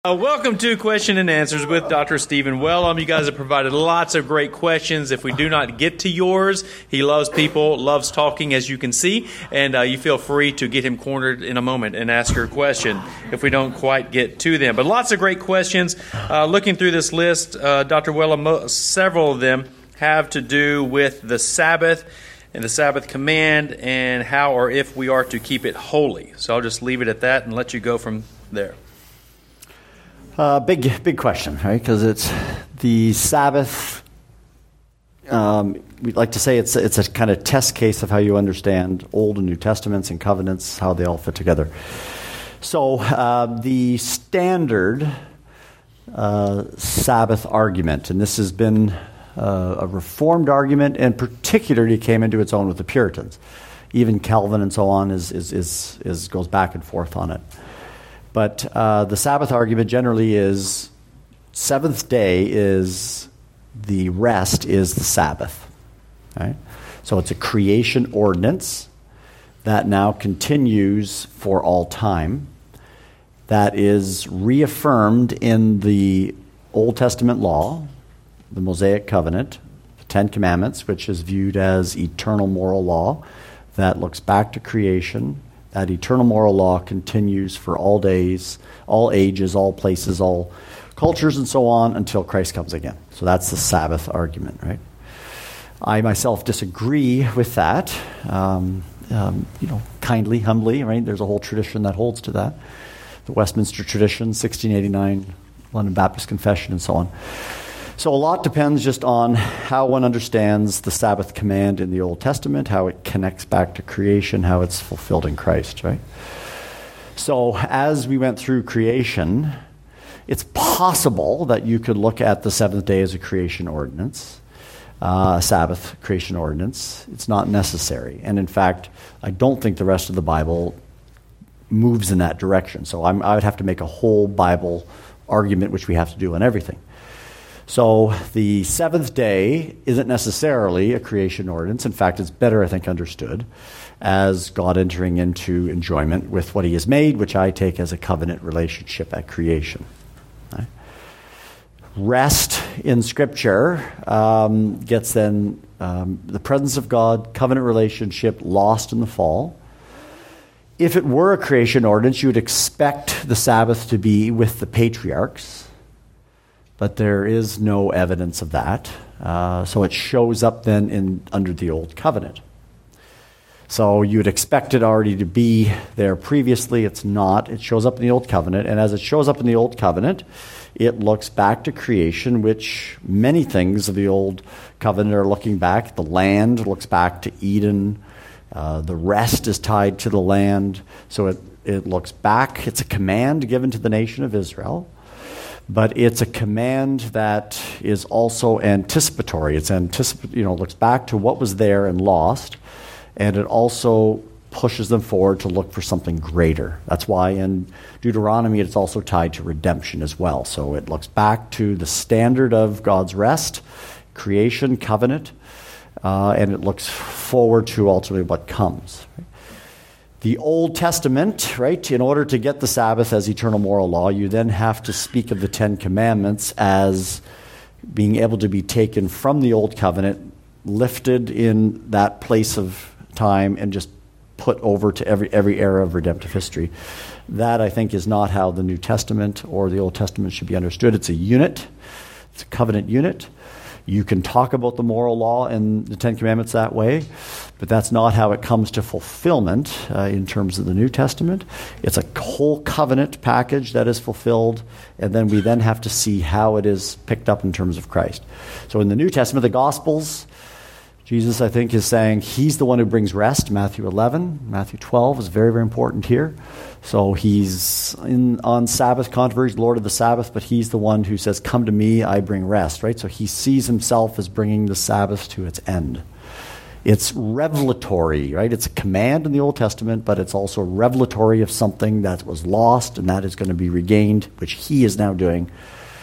Welcome to Question and Answers with Dr. Stephen Wellum. You guys have provided lots of great questions. If we do not get to yours, he loves people, loves talking, as you can see, and you feel free to get him cornered in a moment and ask your question if we don't quite get to them. But lots of great questions. Looking through this list, Dr. Wellum, several of them have to do with the Sabbath and the Sabbath command and how or if we are to keep it holy. So I'll just leave it at that and let you go from there. Big question, right? Because it's the Sabbath. We'd like to say it's a kind of test case of how you understand Old and New Testaments and covenants, how they all fit together. So the standard Sabbath argument, and this has been a Reformed argument, and particularly came into its own with the Puritans. Even Calvin and so on goes back and forth on it. But the Sabbath argument generally is seventh day is the rest is the Sabbath. Right? So it's a creation ordinance that now continues for all time, that is reaffirmed in the Old Testament law, the Mosaic Covenant, the Ten Commandments, which is viewed as eternal moral law that looks back to creation. That eternal moral law continues for all days, all ages, all places, all cultures, and so on until Christ comes again. So that's the Sabbath argument, right? I myself disagree with that, kindly, humbly, right? There's a whole tradition that holds to that. The Westminster tradition, 1689, London Baptist Confession, and so on. So a lot depends just on how one understands the Sabbath command in the Old Testament, how it connects back to creation, how it's fulfilled in Christ, right? So as we went through creation, it's possible that you could look at the seventh day as a creation ordinance, Sabbath creation ordinance. It's not necessary. And in fact, I don't think the rest of the Bible moves in that direction. So I would have to make a whole Bible argument, which we have to do on everything. So the seventh day isn't necessarily a creation ordinance. In fact, it's better, I think, understood as God entering into enjoyment with what he has made, which I take as a covenant relationship at creation. Right? Rest in Scripture gets then the presence of God, covenant relationship lost in the fall. If it were a creation ordinance, you would expect the Sabbath to be with the patriarchs. But there is no evidence of that. So it shows up then under the Old Covenant. So you would expect it already to be there previously. It's not. It shows up in the Old Covenant. And as it shows up in the Old Covenant, it looks back to creation, which many things of the Old Covenant are looking back. The land looks back to Eden. The rest is tied to the land. So it looks back. It's a command given to the nation of Israel. But it's a command that is also anticipatory. It's looks back to what was there and lost, and it also pushes them forward to look for something greater. That's why in Deuteronomy it's also tied to redemption as well. So it looks back to the standard of God's rest, creation, covenant, and it looks forward to ultimately what comes. Right? The Old Testament, right, in order to get the Sabbath as eternal moral law, you then have to speak of the Ten Commandments as being able to be taken from the Old Covenant, lifted in that place of time, and just put over to every era of redemptive history. That, I think, is not how the New Testament or the Old Testament should be understood. It's a unit. It's a covenant unit. You can talk about the moral law and the Ten Commandments that way, but that's not how it comes to fulfillment in terms of the New Testament. It's a whole covenant package that is fulfilled, and then we then have to see how it is picked up in terms of Christ. So in the New Testament, the Gospels, Jesus, I think, is saying he's the one who brings rest. Matthew 11, Matthew 12 is very, very important here. So he's on Sabbath controversy, Lord of the Sabbath, but he's the one who says, come to me, I bring rest, right? So he sees himself as bringing the Sabbath to its end. It's revelatory, right? It's a command in the Old Testament, but it's also revelatory of something that was lost and that is going to be regained, which he is now doing.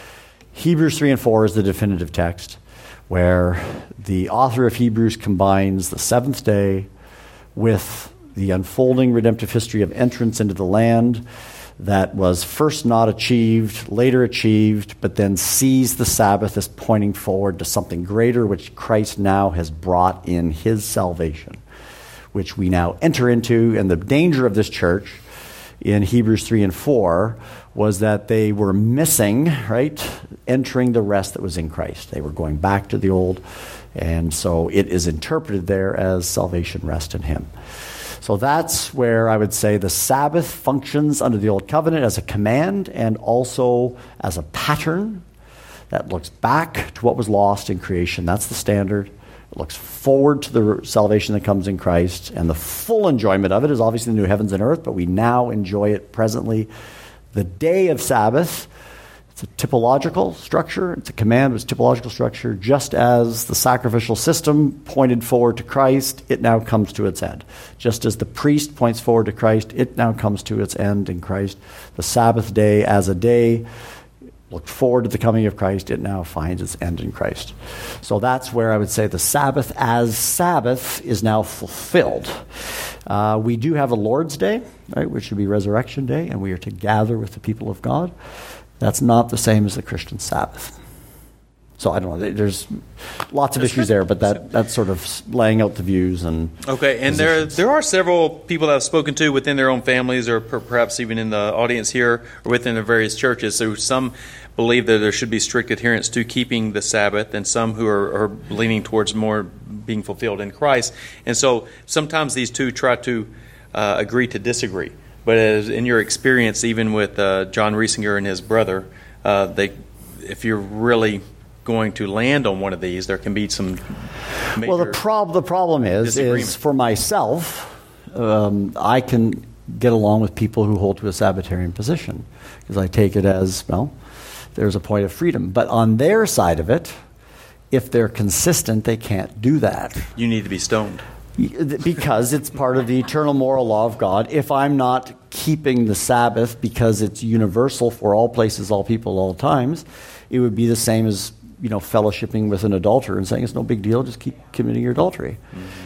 Hebrews 3 and 4 is the definitive text, where the author of Hebrews combines the seventh day with the unfolding redemptive history of entrance into the land, that was first not achieved, later achieved, but then sees the Sabbath as pointing forward to something greater, which Christ now has brought in his salvation, which we now enter into. And the danger of this church in Hebrews 3 and 4 was that they were missing, right, entering the rest that was in Christ. They were going back to the old, and so it is interpreted there as salvation rest in him. So that's where I would say the Sabbath functions under the Old Covenant as a command and also as a pattern that looks back to what was lost in creation. That's the standard. It looks forward to the salvation that comes in Christ, and the full enjoyment of it is obviously the new heavens and earth, but we now enjoy it presently. The day of Sabbath, it's a typological structure. It's a command, but it's a typological structure. Just as the sacrificial system pointed forward to Christ, it now comes to its end. Just as the priest points forward to Christ, it now comes to its end in Christ. The Sabbath day as a day looked forward to the coming of Christ, it now finds its end in Christ. So that's where I would say the Sabbath as Sabbath is now fulfilled. We do have a Lord's Day, right, which would be Resurrection Day, and we are to gather with the people of God. That's not the same as the Christian Sabbath. So I don't know. There's lots of issues there, but that's sort of laying out the views and okay. And there are several people that I've spoken to within their own families, or perhaps even in the audience here, or within the various churches. So some believe that there should be strict adherence to keeping the Sabbath, and some who are leaning towards more being fulfilled in Christ. And so sometimes these two try to agree to disagree. But as in your experience, even with John Riesinger and his brother, if you're really going to land on one of these, there can be some major the problem is for myself, I can get along with people who hold to a Sabbatarian position because I take it as, well, there's a point of freedom. But on their side of it, if they're consistent, they can't do that. You need to be stoned. Because it's part of the eternal moral law of God. If I'm not keeping the Sabbath because it's universal for all places, all people, all times, it would be the same as fellowshipping with an adulterer and saying it's no big deal, just keep committing your adultery,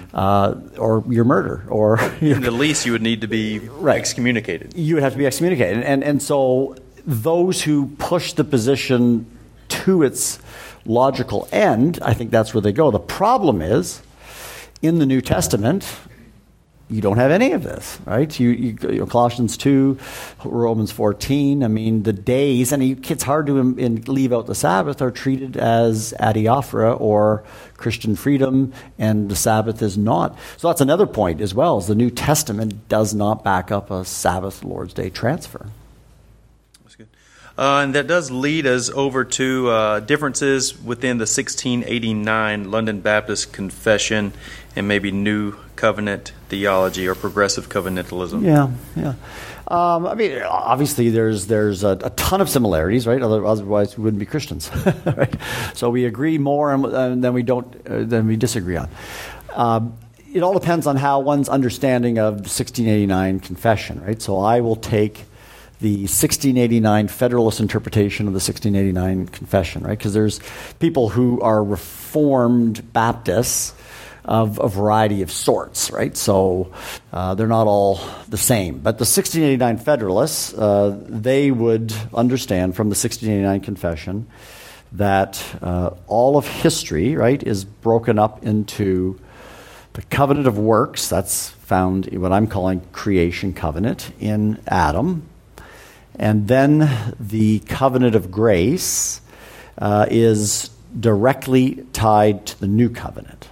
or your murder, or at least you would need to be excommunicated. You would have to be excommunicated, and so those who push the position to its logical end, I think that's where they go. The problem is, in the New Testament, you don't have any of this, right? You Colossians 2, Romans 14, I mean, the days, and it's hard to leave out the Sabbath, are treated as adiaphora or Christian freedom, and the Sabbath is not. So that's another point as well, is the New Testament does not back up a Sabbath Lord's Day transfer. That's good. And that does lead us over to differences within the 1689 London Baptist Confession and maybe New Covenant theology or progressive covenantalism. Yeah. I mean, obviously, there's a ton of similarities, right? Otherwise, we wouldn't be Christians, right? So we agree more than we disagree on. It all depends on how one's understanding of the 1689 confession, right? So I will take the 1689 Federalist interpretation of the 1689 confession, right? Because there's people who are Reformed Baptists of a variety of sorts, right? So they're not all the same. But the 1689 Federalists, they would understand from the 1689 confession that all of history, right, is broken up into the covenant of works. That's found in what I'm calling creation covenant in Adam. And then the covenant of grace is directly tied to the new covenant.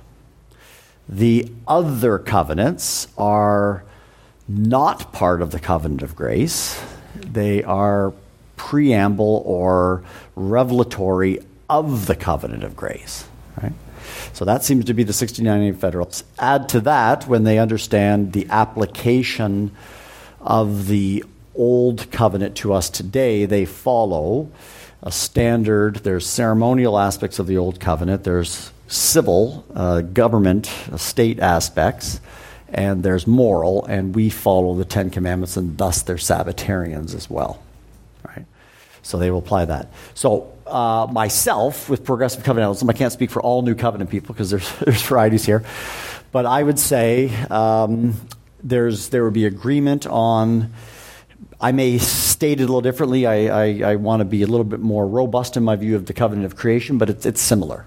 The other covenants are not part of the covenant of grace. They are preamble or revelatory of the covenant of grace, right? So that seems to be the 1698 Federalists. Add to that, when they understand the application of the Old Covenant to us today, they follow a standard. There's ceremonial aspects of the Old Covenant. There's civil, government, state aspects, and there's moral, and we follow the Ten Commandments, and thus they're Sabbatarians as well, right? So they will apply that. So myself, with progressive covenantalism, I can't speak for all New Covenant people because there's varieties here, but I would say there would be agreement on I may state it a little differently. I want to be a little bit more robust in my view of the covenant of creation, but it's similar.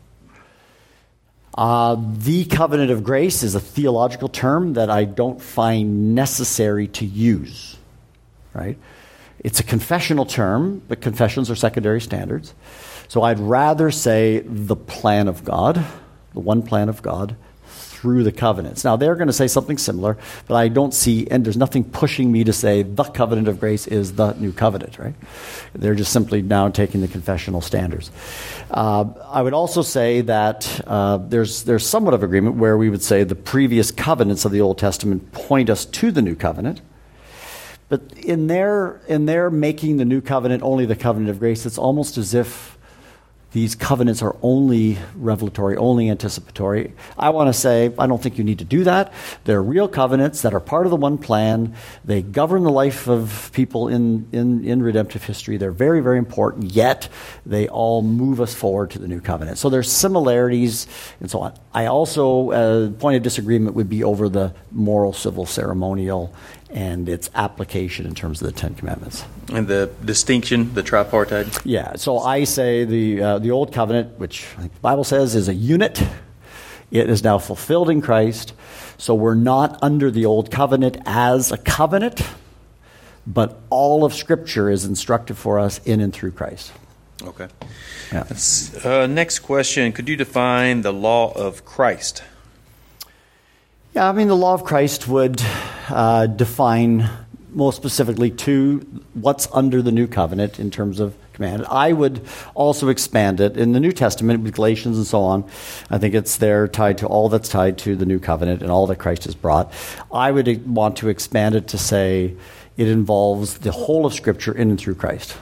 The covenant of grace is a theological term that I don't find necessary to use, right? It's a confessional term, but confessions are secondary standards. So I'd rather say the plan of God, the one plan of God, through the covenants. Now, they're going to say something similar, but I don't see, and there's nothing pushing me to say the covenant of grace is the new covenant, right? They're just simply now taking the confessional standards. I would also say that there's somewhat of agreement where we would say the previous covenants of the Old Testament point us to the new covenant. But in their making the new covenant only the covenant of grace, it's almost as if these covenants are only revelatory, only anticipatory. I want to say, I don't think you need to do that. They're real covenants that are part of the one plan. They govern the life of people in redemptive history. They're very, very important, yet they all move us forward to the new covenant. So there's similarities and so on. I also, point of disagreement would be over the moral, civil, ceremonial, and its application in terms of the Ten Commandments. And the distinction, the tripartite? Yeah, so I say the Old Covenant, which I think the Bible says is a unit, it is now fulfilled in Christ. So we're not under the Old Covenant as a covenant, but all of Scripture is instructive for us in and through Christ. Okay. Yeah. Next question, could you define the law of Christ? Yeah, I mean, the law of Christ would define most specifically to what's under the new covenant in terms of command. I would also expand it in the New Testament with Galatians and so on. I think it's there tied to all that's tied to the new covenant and all that Christ has brought. I would want to expand it to say it involves the whole of Scripture in and through Christ.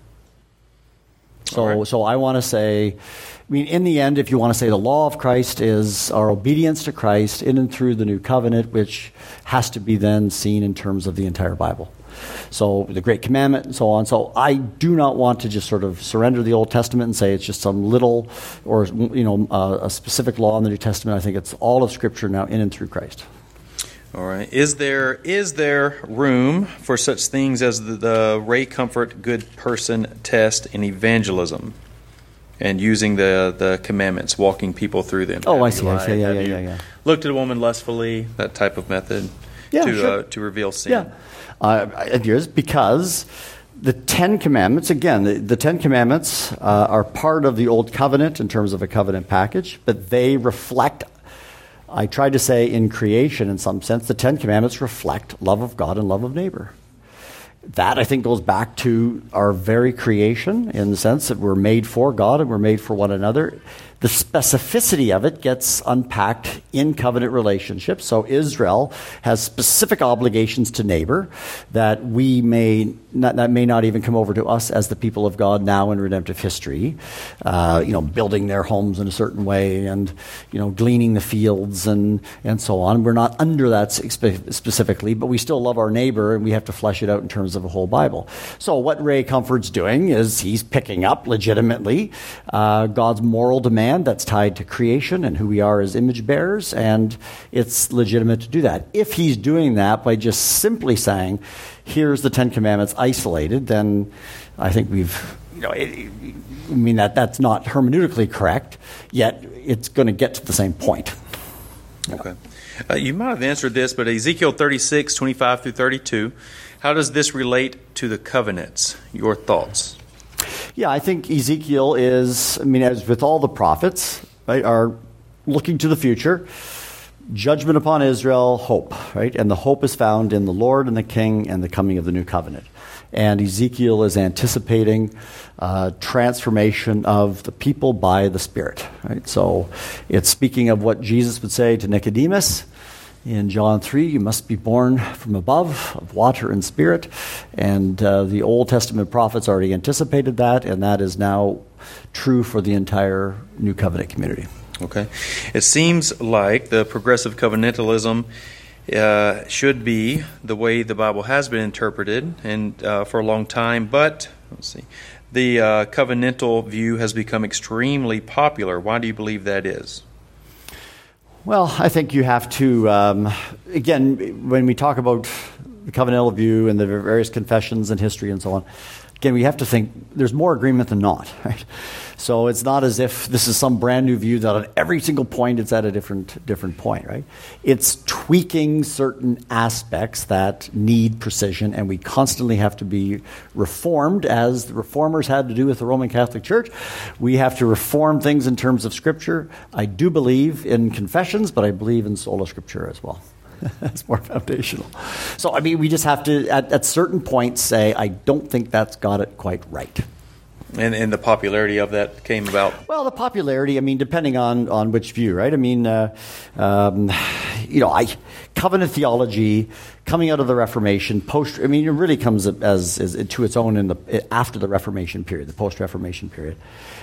So I want to say, I mean, in the end, if you want to say the law of Christ is our obedience to Christ in and through the new covenant, which has to be then seen in terms of the entire Bible. So the Great Commandment and so on. So I do not want to just sort of surrender the Old Testament and say it's just some little or, a specific law in the New Testament. I think it's all of Scripture now in and through Christ. All right. Is there room for such things as the Ray Comfort good person test in evangelism and using the commandments, walking people through them? Oh, I see. Yeah. Looked at a woman lustfully, that type of method to reveal sin. Yeah. Because the Ten Commandments, again, the Ten Commandments are part of the Old Covenant in terms of a covenant package, but they reflect, I tried to say in creation in some sense, the Ten Commandments reflect love of God and love of neighbor. That, I think, goes back to our very creation in the sense that we're made for God and we're made for one another. The specificity of it gets unpacked in covenant relationships. So Israel has specific obligations to neighbor that may not even come over to us as the people of God now in redemptive history. Building their homes in a certain way and, gleaning the fields and so on. We're not under that specifically, but we still love our neighbor and we have to flesh it out in terms of a whole Bible. So what Ray Comfort's doing is he's picking up legitimately God's moral demand that's tied to creation and who we are as image bearers, and it's legitimate to do that. If he's doing that by just simply saying, here's the Ten Commandments isolated, then I think that's not hermeneutically correct, yet it's going to get to the same point. Okay. You might have answered this, but Ezekiel 36, 25 through 32, how does this relate to the covenants? Your thoughts? Yeah, I think Ezekiel is, as with all the prophets, right, are looking to the future. Judgment upon Israel, hope, right? And the hope is found in the Lord and the King and the coming of the new covenant. And Ezekiel is anticipating transformation of the people by the Spirit, right? So it's speaking of what Jesus would say to Nicodemus in John 3, you must be born from above, of water and spirit. And the Old Testament prophets already anticipated that, and that is now true for the entire New Covenant community. Okay. It seems like the progressive covenantalism should be the way the Bible has been interpreted and for a long time, but the covenantal view has become extremely popular. Why do you believe that is? Well, I think you have to, again, when we talk about the covenantal view and the various confessions and history and so on, again, we have to think there's more agreement than not, right? So it's not as if this is some brand new view that at every single point it's at a different point, right? It's tweaking certain aspects that need precision, and we constantly have to be reformed, as the reformers had to do with the Roman Catholic Church. We have to reform things in terms of Scripture. I do believe in confessions, but I believe in sola Scriptura as well. That's more foundational. So, I mean, we just have to, at certain points, say, I don't think that's got it quite right. And the popularity of that came about? Well, the popularity, I mean, depending on which view, right? I mean, covenant theology coming out of the Reformation, it really comes as to its own after the Reformation period, the post-Reformation period.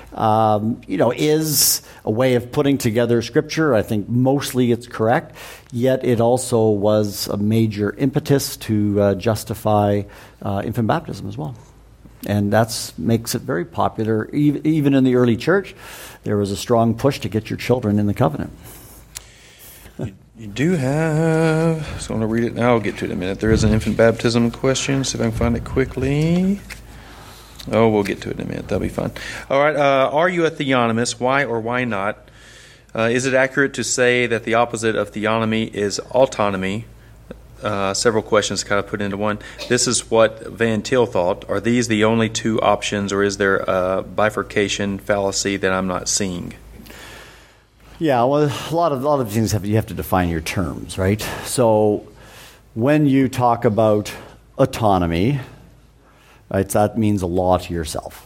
Is a way of putting together Scripture. I think mostly it's correct, yet it also was a major impetus to justify infant baptism as well. And that makes it very popular. Even in the early church, there was a strong push to get your children in the covenant. You do have, I was going to read it now, I'll get to it in a minute. There is an infant baptism question, see if I can find it quickly. Oh, we'll get to it in a minute. That'll be fun. All right. Are you a theonomist? Why or why not? Is it accurate to say that the opposite of theonomy is autonomy? Several questions kind of put into one. This is what Van Til thought. Are these the only two options, or is there a bifurcation fallacy that I'm not seeing? Yeah, well, a lot of things you have to define your terms, right? So when you talk about autonomy, right, that means a law to yourself.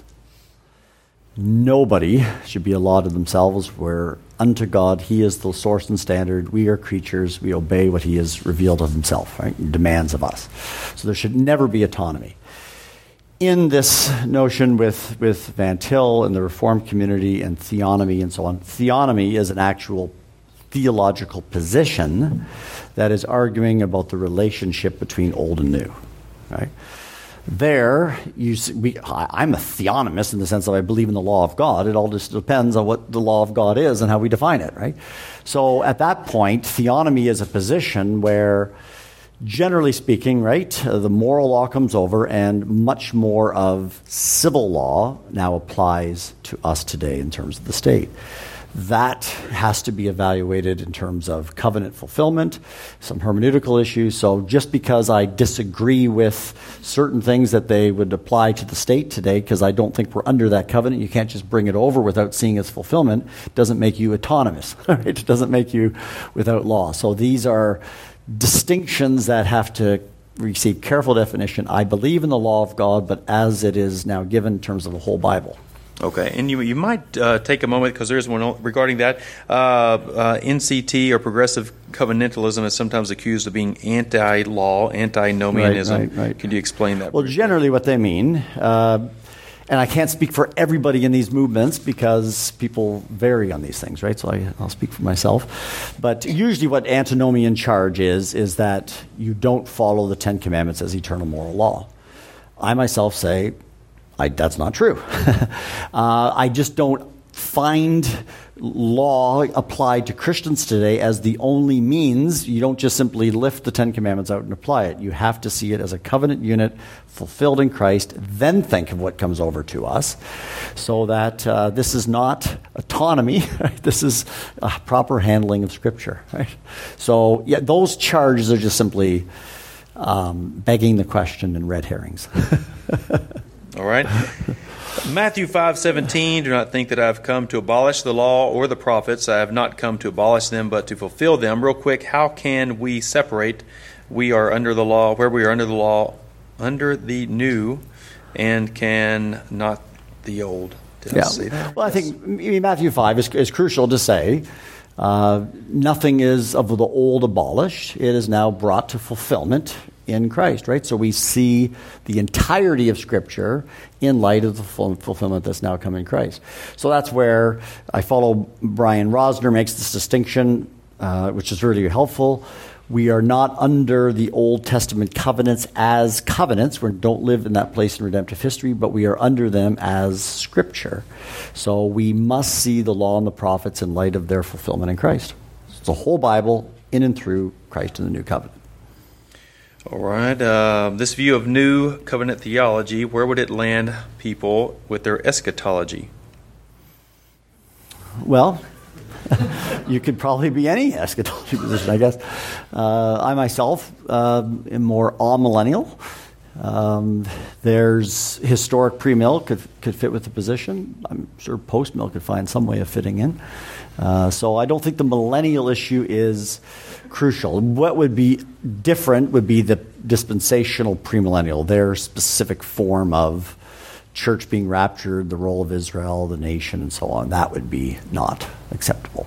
Nobody should be a law to themselves, where unto God He is the source and standard. We are creatures. We obey what He has revealed of Himself, right? He demands of us. So there should never be autonomy. In this notion with Van Til and the Reformed community and theonomy and so on, theonomy is an actual theological position that is arguing about the relationship between old and new, right? There, I'm a theonomist in the sense that I believe in the law of God. It all just depends on what the law of God is and how we define it, right? So at that point, theonomy is a position where, generally speaking, right, the moral law comes over and much more of civil law now applies to us today in terms of the state. That has to be evaluated in terms of covenant fulfillment, some hermeneutical issues. So just because I disagree with certain things that they would apply to the state today, because I don't think we're under that covenant, you can't just bring it over without seeing its fulfillment, doesn't make you autonomous. Right? It doesn't make you without law. So these are distinctions that have to receive careful definition. I believe in the law of God, but as it is now given in terms of the whole Bible. Okay, and you might take a moment, because there's one regarding that. NCT, or progressive covenantalism, is sometimes accused of being anti-law, antinomianism. Right. Could you explain that? Well, generally what they mean, and I can't speak for everybody in these movements because people vary on these things, right? So I'll speak for myself. But usually what antinomian charge is that you don't follow the Ten Commandments as eternal moral law. I myself say, that's not true. I just don't find law applied to Christians today as the only means. You don't just simply lift the Ten Commandments out and apply it. You have to see it as a covenant unit fulfilled in Christ, then think of what comes over to us, so that this is not autonomy. Right? This is a proper handling of Scripture. Right? So yeah, those charges are just simply begging the question and red herrings. All right. Matthew 5:17, do not think that I have come to abolish the law or the prophets. I have not come to abolish them, but to fulfill them. Real quick, how can we separate? We are under the law, where we are under the law, under the new, and can not the old. Did I say that? Well, I think Matthew 5 is crucial to say. Nothing is of the old abolished. It is now brought to fulfillment in Christ, right? So we see the entirety of Scripture in light of the fulfillment that's now come in Christ. So that's where I follow Brian Rosner makes this distinction, which is really helpful. We are not under the Old Testament covenants as covenants. We don't live in that place in redemptive history, but we are under them as Scripture. So we must see the law and the prophets in light of their fulfillment in Christ. It's the whole Bible in and through Christ in the new covenant. All right. This view of new covenant theology, where would it land people with their eschatology? Well, you could probably be any eschatology position, I guess. I myself am more amillennial. There's historic pre-mill could fit with the position. I'm sure post-mill could find some way of fitting in. So I don't think the millennial issue is crucial. What would be different would be the dispensational premillennial, their specific form of church being raptured, the role of Israel, the nation, and so on. That would be not acceptable.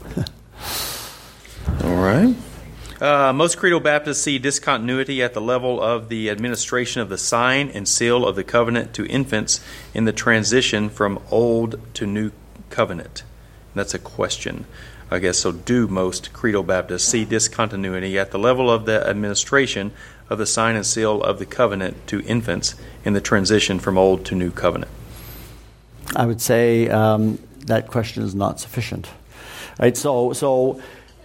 All right. Most creedal Baptists see discontinuity at the level of the administration of the sign and seal of the covenant to infants in the transition from old to new covenant. That's a question, I guess. So do most creedal Baptists see discontinuity at the level of the administration of the sign and seal of the covenant to infants in the transition from old to new covenant? I would say that question is not sufficient. Right? So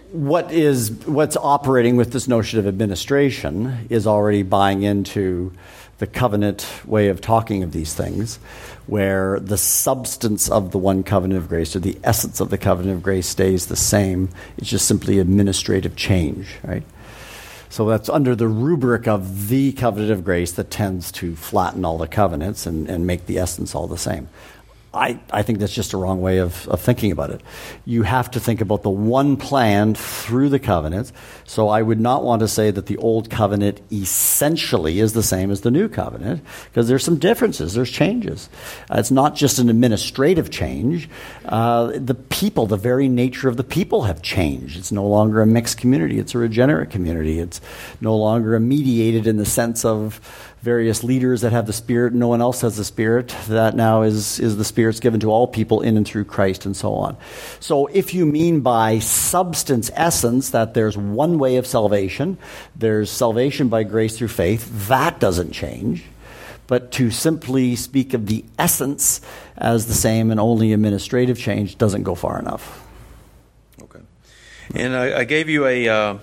what's operating with this notion of administration is already buying into the covenant way of talking of these things, where the substance of the one covenant of grace, or the essence of the covenant of grace, stays the same. It's just simply administrative change, right? So that's under the rubric of the covenant of grace that tends to flatten all the covenants and make the essence all the same. I think that's just a wrong way of thinking about it. You have to think about the one plan through the covenants. So I would not want to say that the old covenant essentially is the same as the new covenant, because there's some differences, there's changes. It's not just an administrative change. The people, the very nature of the people have changed. It's no longer a mixed community, it's a regenerate community. It's no longer a mediated in the sense of various leaders that have the Spirit, no one else has the Spirit. That now is the Spirit's given to all people in and through Christ, and so on. So if you mean by substance, essence, that there's one way of salvation, there's salvation by grace through faith, that doesn't change. But to simply speak of the essence as the same and only administrative change doesn't go far enough. Okay. And I gave you a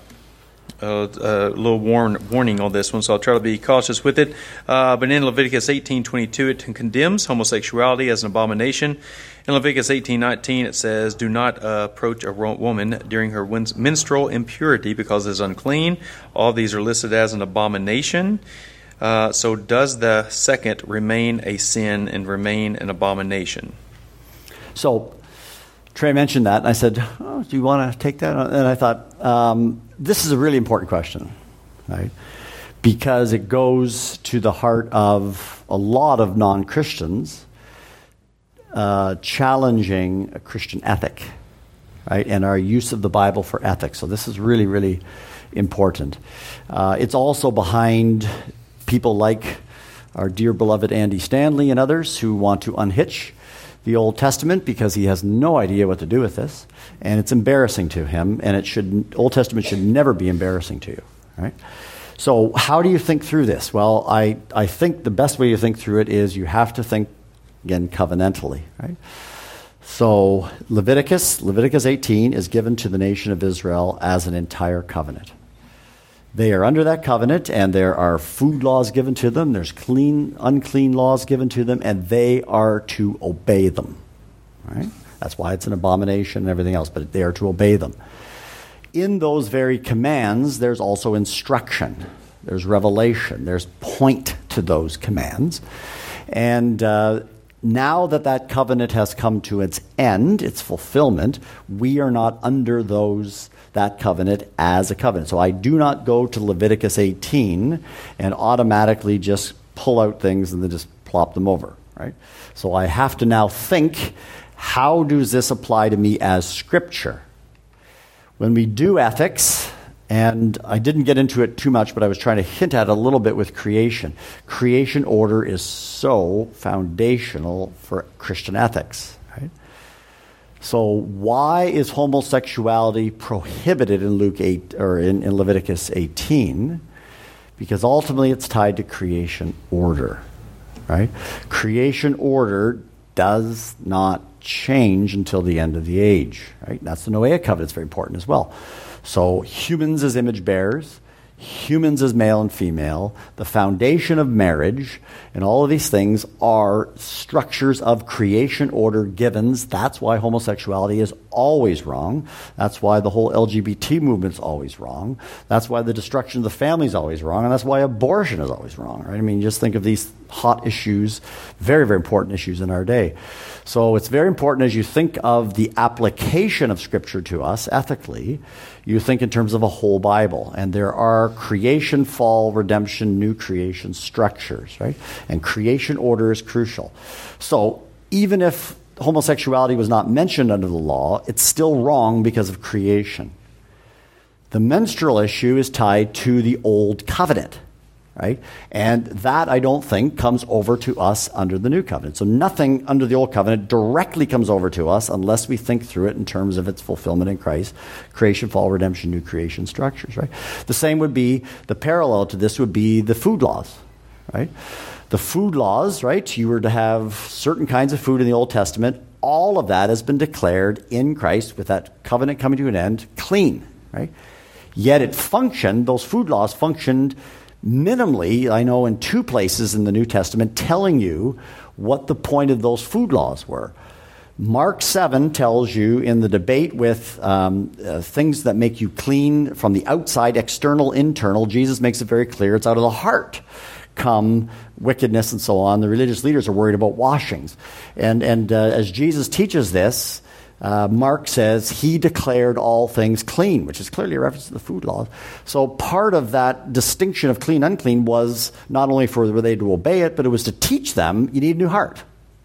little warning on this one, so I'll try to be cautious with it. But in Leviticus 18:22, it condemns homosexuality as an abomination. In Leviticus 18:19, it says, "Do not approach a woman during her menstrual impurity because it is unclean." All these are listed as an abomination. So does the second remain a sin and remain an abomination? So Trey mentioned that, and I said, "Oh, do you want to take that?" And I thought, this is a really important question, right? Because it goes to the heart of a lot of non-Christians challenging a Christian ethic, right? And our use of the Bible for ethics. So this is really, really important. It's also behind people like our dear beloved Andy Stanley and others who want to unhitch the Old Testament because he has no idea what to do with this, and it's embarrassing to him, and Old Testament should never be embarrassing to you, right? So how do you think through this? Well, I think the best way to think through it is you have to think, again, covenantally, right? So Leviticus 18 is given to the nation of Israel as an entire covenant. They are under that covenant, and there are food laws given to them. There's clean, unclean laws given to them, and they are to obey them. Right? That's why it's an abomination and everything else, but they are to obey them. In those very commands, there's also instruction. There's revelation. There's point to those commands. And now that covenant has come to its end, its fulfillment, we are not under that covenant as a covenant. So I do not go to Leviticus 18 and automatically just pull out things and then just plop them over, right? So I have to now think, how does this apply to me as Scripture? When we do ethics, and I didn't get into it too much, but I was trying to hint at it a little bit with creation. Creation order is so foundational for Christian ethics, right? So why is homosexuality prohibited in Luke 8 or in Leviticus 18? Because ultimately it's tied to creation order, right? Creation order does not change until the end of the age, right? That's the Noahic covenant. It's very important as well. So humans as image bearers, humans as male and female, the foundation of marriage, and all of these things are structures of creation order givens. That's why homosexuality is always wrong. That's why the whole LGBT movement is always wrong. That's why the destruction of the family is always wrong, and that's why abortion is always wrong, right? I mean, just think of these hot issues, very, very important issues in our day. So it's very important as you think of the application of Scripture to us ethically, you think in terms of a whole Bible. And there are creation, fall, redemption, new creation structures, right? And creation order is crucial. So even if homosexuality was not mentioned under the law, it's still wrong because of creation. The menstrual issue is tied to the Old Covenant, right? And that, I don't think, comes over to us under the New Covenant. So nothing under the Old Covenant directly comes over to us unless we think through it in terms of its fulfillment in Christ. Creation, fall, redemption, new creation structures, right? The same would be, the parallel to this would be the food laws, right? The food laws, right? You were to have certain kinds of food in the Old Testament. All of that has been declared in Christ with that covenant coming to an end, clean, right? Yet it functioned, those food laws functioned minimally, I know, in 2 places in the New Testament, telling you what the point of those food laws were. Mark 7 tells you in the debate with things that make you clean from the outside, external, internal, Jesus makes it very clear it's out of the heart come wickedness and so on. The religious leaders are worried about washings. And as Jesus teaches this, Mark says he declared all things clean, which is clearly a reference to the food laws. So part of that distinction of clean, unclean was not only for were they to obey it, but it was to teach them you need a new heart.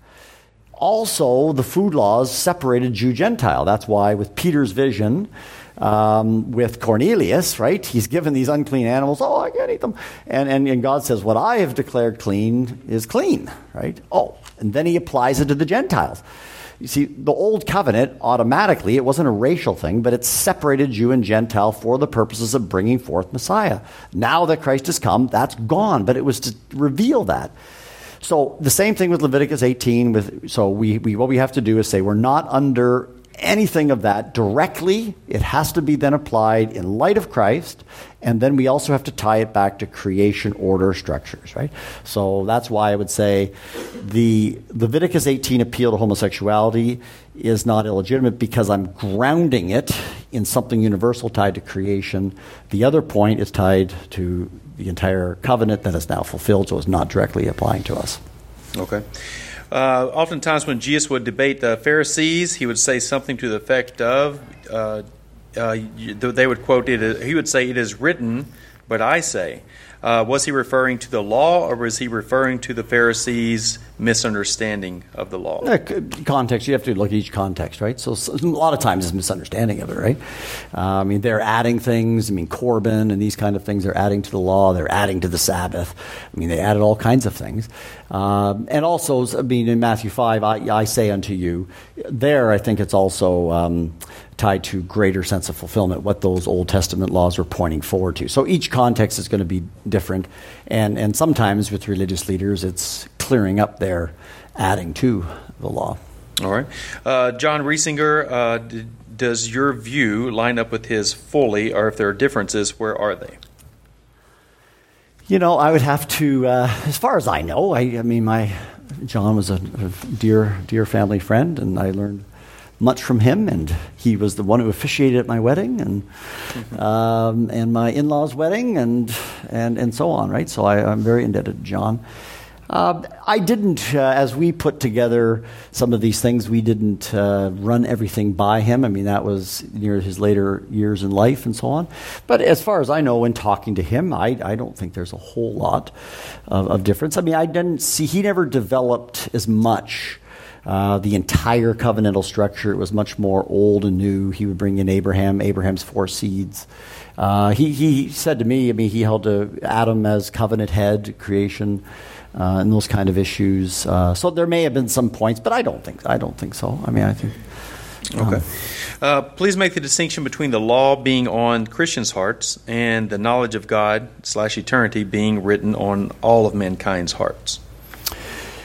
Also, the food laws separated Jew-Gentile. That's why with Peter's vision, with Cornelius, right, he's given these unclean animals, I can't eat them. And God says, what I have declared clean is clean, right? And then he applies it to the Gentiles. You see, the Old Covenant, automatically, it wasn't a racial thing, but it separated Jew and Gentile for the purposes of bringing forth Messiah. Now that Christ has come, that's gone, but it was to reveal that. So the same thing with Leviticus 18. What we have to do is say we're not under anything of that directly. It has to be then applied in light of Christ, and then we also have to tie it back to creation order structures, right? So that's why I would say the Leviticus 18 appeal to homosexuality is not illegitimate because I'm grounding it in something universal tied to creation. The other point is tied to the entire covenant that is now fulfilled, so it's not directly applying to us. Okay. Oftentimes when Jesus would debate the Pharisees, he would say something to the effect of, they would quote it, he would say, "It is written, but I say." Was he referring to the law, or was he referring to the Pharisees' misunderstanding of the law? Context, you have to look at each context, right? So a lot of times it's misunderstanding of it, right? I mean, they're adding things. I mean, Corban and these kind of things, they're adding to the law. They're adding to the Sabbath. I mean, they added all kinds of things. And also, I mean, in Matthew 5, I say unto you, there I think it's also tied to greater sense of fulfillment, what those Old Testament laws were pointing forward to. So each context is going to be different, and sometimes with religious leaders, it's clearing up their adding to the law. All right. John Riesinger, does your view line up with his fully, or if there are differences, where are they? You know, I would have to, as far as I know, I mean, John was a dear family friend, and I learned much from him, and he was the one who officiated at my wedding and my in-laws' wedding and so on, right? So I'm very indebted to John. I didn't, as we put together some of these things, we didn't run everything by him. I mean, that was near his later years in life and so on. But as far as I know, in talking to him, I don't think there's a whole lot of difference. I mean, I didn't see, he never developed as much the entire covenantal structure. It was much more old and new. He would bring in Abraham's 4 seeds. He said to me, I mean, he held to Adam as covenant head, creation, and those kind of issues. So there may have been some points, but I don't think so. I mean, I think. Okay. Please make the distinction between the law being on Christians' hearts and the knowledge of God / eternity being written on all of mankind's hearts.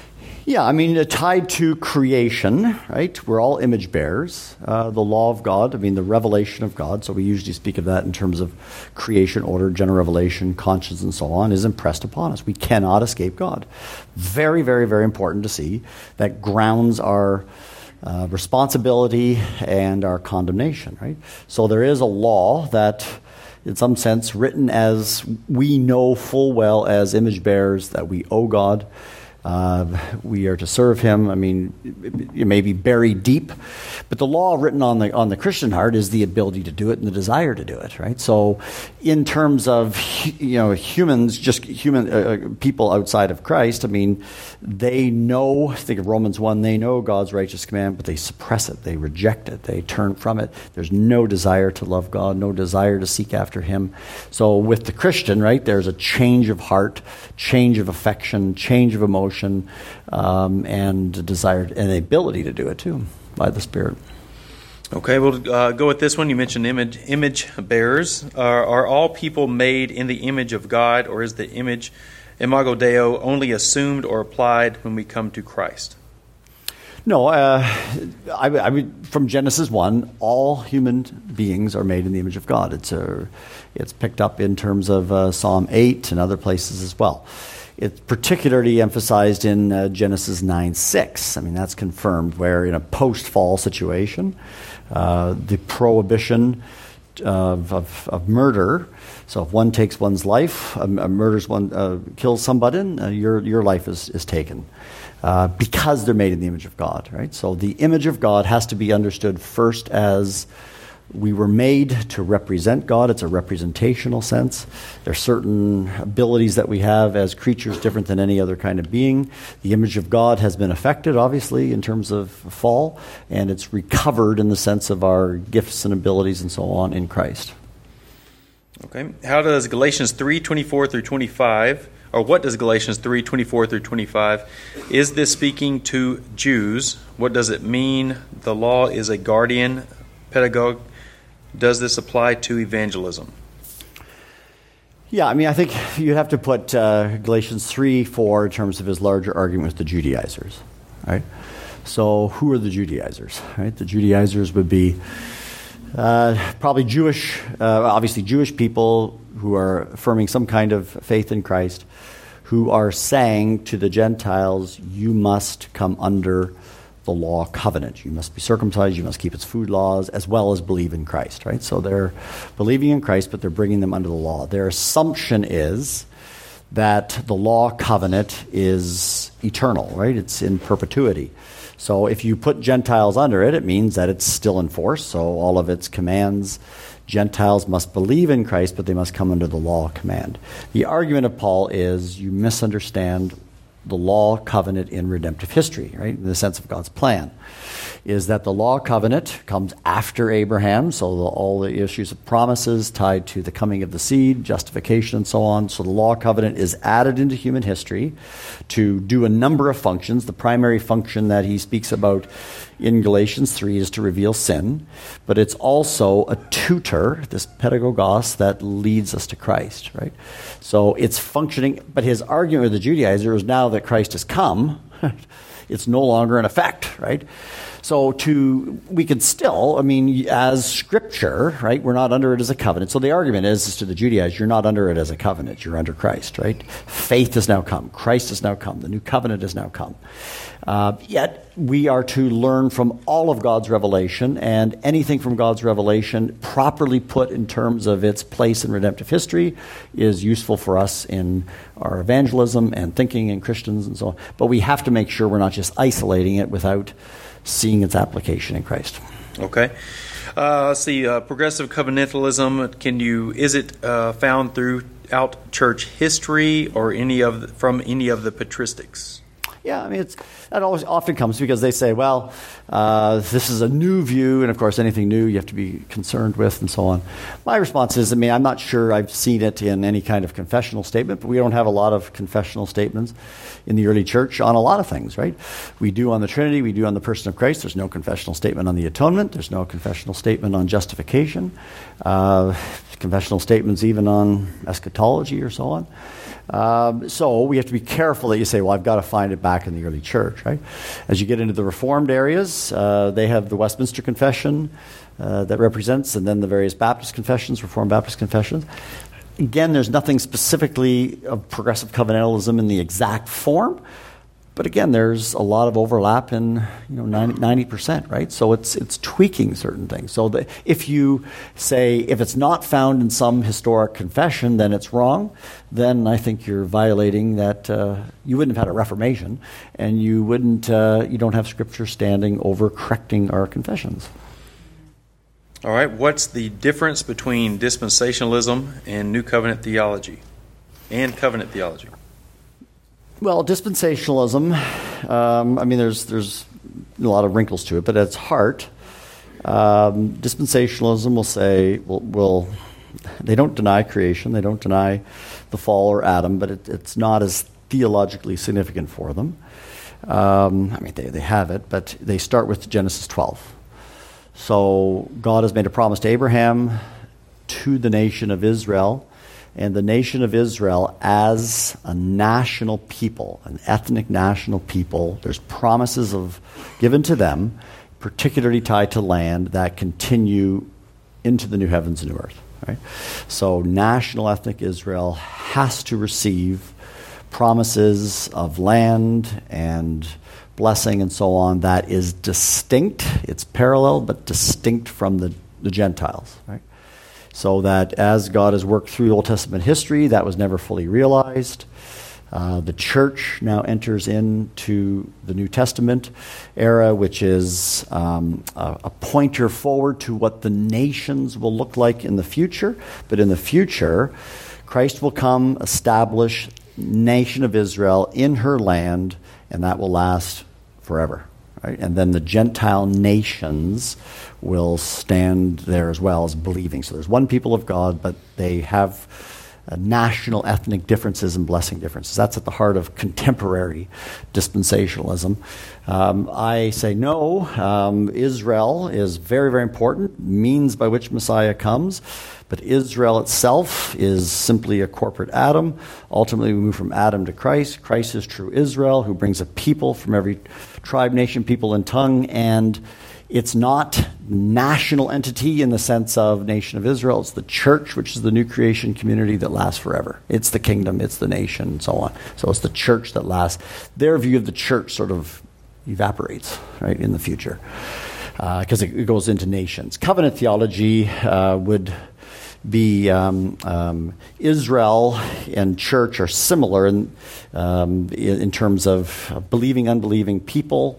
Yeah, I mean, tied to creation, right? We're all image bearers. The law of God, I mean, the revelation of God, so we usually speak of that in terms of creation, order, general revelation, conscience, and so on, is impressed upon us. We cannot escape God. Very, very, very important to see. That grounds our responsibility and our condemnation, right? So there is a law that, in some sense, written as we know full well as image bearers that we owe God. We are to serve Him. I mean, it may be buried deep, but the law written on the Christian heart is the ability to do it and the desire to do it, right? So, in terms of humans, just human people outside of Christ, I mean, they know. Think of Romans 1. They know God's righteous command, but they suppress it. They reject it. They turn from it. There's no desire to love God, no desire to seek after Him. So, with the Christian, right, there's a change of heart, change of affection, change of emotion. And a desire and the ability to do it too by the Spirit. Okay, we'll go with this one. You mentioned image bearers. Are all people made in the image of God, or is the image, imago Dei, only assumed or applied when we come to Christ? No, I mean, from Genesis 1, all human beings are made in the image of God. It's picked up in terms of Psalm 8 and other places as well. It's particularly emphasized in Genesis 9:6. I mean, that's confirmed where in a post-fall situation, the prohibition of murder. So if one takes one's life, murders one, kills somebody, your life is taken. Because they're made in the image of God, right? So the image of God has to be understood first as we were made to represent God. It's a representational sense. There are certain abilities that we have as creatures different than any other kind of being. The image of God has been affected, obviously, in terms of fall, and it's recovered in the sense of our gifts and abilities and so on in Christ. Okay. How does Galatians 3:24 through 25, or what does Galatians 3:24 through 25, is this speaking to Jews? What does it mean? The law is a guardian, pedagogue. Does this apply to evangelism? Yeah, I mean, I think you'd have to put Galatians 3:4 in terms of his larger argument with the Judaizers, right? So who are the Judaizers, right? The Judaizers would be probably Jewish, obviously Jewish people who are affirming some kind of faith in Christ, who are saying to the Gentiles, you must come under the law covenant. You must be circumcised, you must keep its food laws, as well as believe in Christ, right? So they're believing in Christ, but they're bringing them under the law. Their assumption is that the law covenant is eternal, right? It's in perpetuity. So if you put Gentiles under it, it means that it's still in force. So all of its commands, Gentiles must believe in Christ, but they must come under the law command. The argument of Paul is you misunderstand the law covenant in redemptive history, right? In the sense of God's plan, is that the law covenant comes after Abraham, so all the issues of promises tied to the coming of the seed, justification, and so on. So the law covenant is added into human history to do a number of functions. The primary function that he speaks about in Galatians 3 is to reveal sin, but it's also a tutor, this pedagogos, that leads us to Christ, right? So it's functioning, but his argument with the Judaizer is now that Christ has come, it's no longer in effect, right? So we could still, I mean, as Scripture, right, we're not under it as a covenant. So the argument is to the Judaizers, you're not under it as a covenant, you're under Christ, right? Faith has now come, Christ has now come, the new covenant has now come. Yet we are to learn from all of God's revelation, and anything from God's revelation properly put in terms of its place in redemptive history is useful for us in our evangelism and thinking in Christians and so on. But we have to make sure we're not just isolating it without seeing its application in Christ. Okay. Let's see. Progressive covenantalism. Is it found throughout church history or from any of the patristics? Yeah, I mean, that always often comes because they say, well, this is a new view, and of course anything new you have to be concerned with and so on. My response is, I mean, I'm not sure I've seen it in any kind of confessional statement, but we don't have a lot of confessional statements in the early church on a lot of things, right? We do on the Trinity, we do on the person of Christ. There's no confessional statement on the atonement. There's no confessional statement on justification. Confessional statements even on eschatology or so on. So we have to be careful that you say, well, I've got to find it back back in the early church, right? As you get into the Reformed areas, they have the Westminster Confession that represents, and then the various Baptist confessions, Reformed Baptist confessions. Again, there's nothing specifically of progressive covenantalism in the exact form, but again, there's a lot of overlap in 90%, right? So it's tweaking certain things. So if you say if it's not found in some historic confession, then it's wrong. Then I think you're violating that. You wouldn't have had a Reformation, and you don't have Scripture standing over correcting our confessions. All right, what's the difference between dispensationalism and New Covenant theology and covenant theology? Well, dispensationalism, there's a lot of wrinkles to it, but at its heart, dispensationalism will say, they don't deny creation, they don't deny the fall or Adam, but it's not as theologically significant for them. They have it, but they start with Genesis 12. So God has made a promise to Abraham, to the nation of Israel, and the nation of Israel as a national people, an ethnic national people. There's promises given to them, particularly tied to land, that continue into the new heavens and new earth. Right? So national ethnic Israel has to receive promises of land and blessing and so on that is distinct. It's parallel, but distinct from the Gentiles. Right? So that as God has worked through Old Testament history, that was never fully realized. The church now enters into the New Testament era, which is a pointer forward to what the nations will look like in the future. But in the future, Christ will come, establish nation of Israel in her land, and that will last forever. Right? And then the Gentile nations will stand there as well as believing. So there's one people of God, but they have national ethnic differences and blessing differences. That's at the heart of contemporary dispensationalism. I say no. Israel is very, very important, means by which Messiah comes. But Israel itself is simply a corporate Adam. Ultimately, we move from Adam to Christ. Christ is true Israel, who brings a people from every tribe, nation, people, and tongue. And it's not national entity in the sense of nation of Israel. It's the church, which is the new creation community that lasts forever. It's the kingdom, it's the nation, and so on. So it's the church that lasts. Their view of the church sort of evaporates, right, in the future because it goes into nations. Covenant theology would be Israel and church are similar in terms of believing, unbelieving people.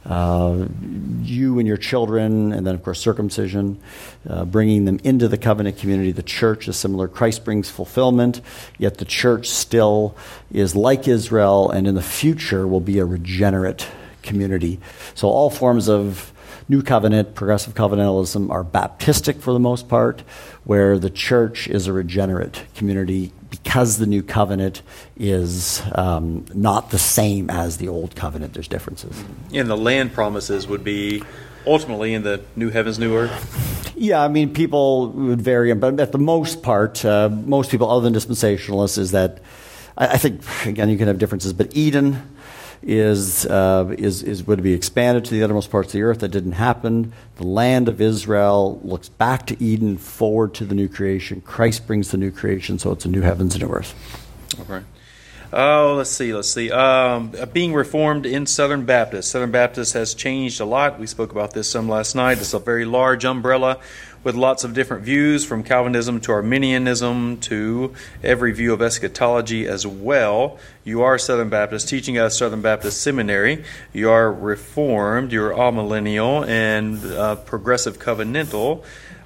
You and your children, and then of course circumcision, bringing them into the covenant community. The church is similar. Christ brings fulfillment, yet the church still is like Israel, and in the future will be a regenerate community. So all forms of New Covenant, progressive covenantalism are Baptistic for the most part, where the church is a regenerate community because the New Covenant is not the same as the Old Covenant. There's differences. And the land promises would be ultimately in the new heavens, new earth? Yeah, people would vary, but at the most part, most people other than dispensationalists is that, I think, again, you can have differences, but Eden is would be expanded to the uttermost parts of the earth. That didn't happen. The land of Israel looks back to Eden, forward to the new creation. Christ brings the new creation, so it's a new heavens and new earth. Okay. Oh, let's see. Being Reformed in Southern Baptist. Southern Baptist has changed a lot. We spoke about this some last night. It's a very large umbrella with lots of different views, from Calvinism to Arminianism to every view of eschatology as well. You are Southern Baptist, teaching at Southern Baptist Seminary. You are Reformed, you're amillennial, and progressive covenantal.